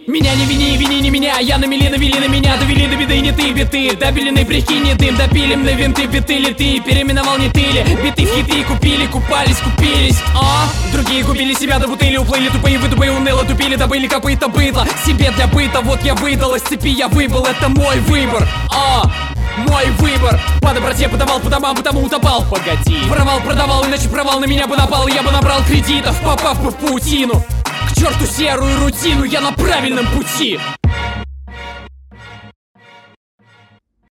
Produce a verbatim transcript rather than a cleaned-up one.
Меня не вини, вини не меня, я на мели, навели на меня, довели до беды не ты, биты, добелены, прикинь, не дым, допилим на винты, биты ли ты, переименовал не ты ли, биты в хиты, купили, купались, купились, а? Другие купили себя до бутыли, уплыли, тупые, вы тупые, уныло, тупили, добыли копыта быдло, себе для быта, вот я выдал, из цепи я выбыл, это мой выбор, а? Мой выбор. По доброте подавал по домам, потому утопал. Погоди. Воровал, продавал, иначе провал на меня бы напал. Я бы набрал кредитов, попав бы в паутину. К черту серую рутину, я на правильном пути.